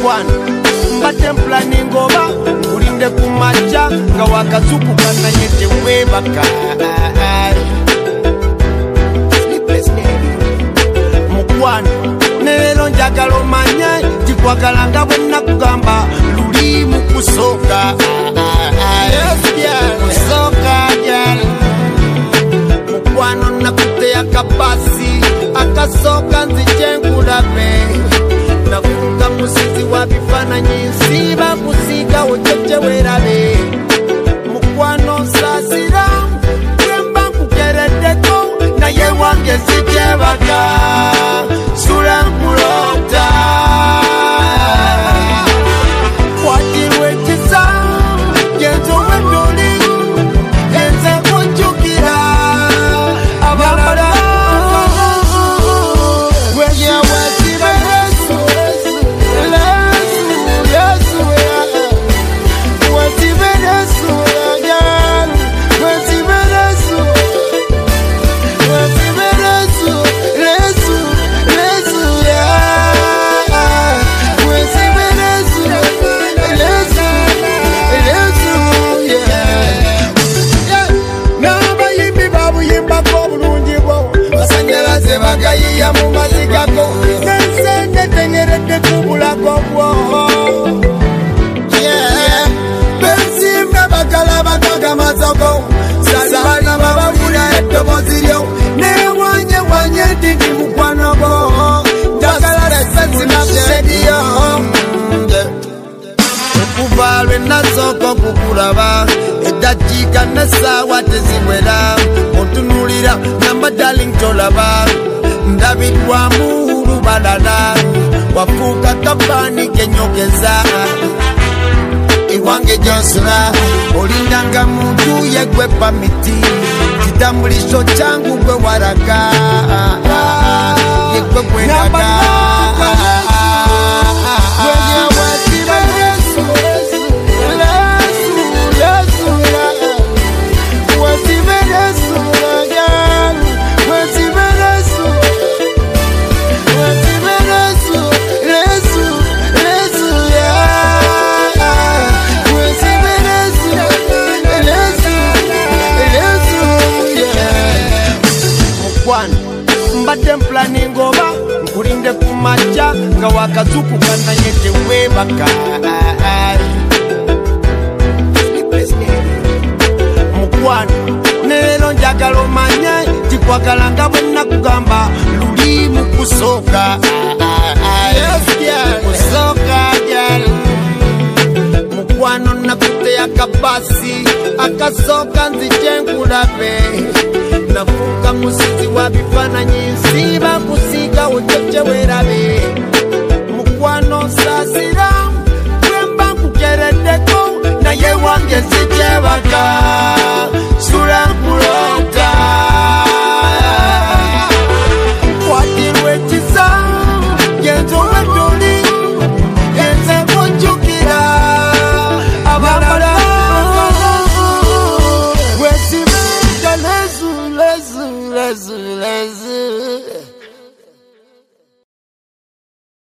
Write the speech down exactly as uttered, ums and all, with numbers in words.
mukwano batempla ningoba ulinde kumacha nga wakazukuka naye tewebaka mukwano nero njagala omanye tikwagalanga bwenna kugamba luli mukusoka mukwano nakute akapasi akasoka nzijenkulabe nafunga musizi wa bifananyi nsiba kusiga ojeje werabe mukwano nsasira wemba nkukereddeko naye wange sijebaka sula nkulota kwatirwe ekisa genzo wendoli genze kunjukira abalala ya mumazigako nensende tenyerede kubulako bwo yeah bensimbe bagala bakaga mazoko salibana bababula etoboziryo newanye wanye didi mukwano bo njagala lesensi nabyedio okuvalwe nazoko kukulaba edajika nesawa tezibwera otunulira namba darling tolaba ndabidwa muhuru balala wafuka kabani kenyokeza iwange jonsula olindanga muntu yegwepa miti kitambulisho changu gwe waraka yegwe bwenaga templa ningoba nkulinde kumacha nga wakazukuka naye tewebaka mukwano nero njagala omanye tikwagalanga bwenna kugamba luli mukusoka mukwano nakute akapasi akasoka nzijenkulabe nafunga musizi wa bifananyi nsiba kusiga ojeje werabe mukwano nsasira wemba nkukereddeko naye wange sijebaka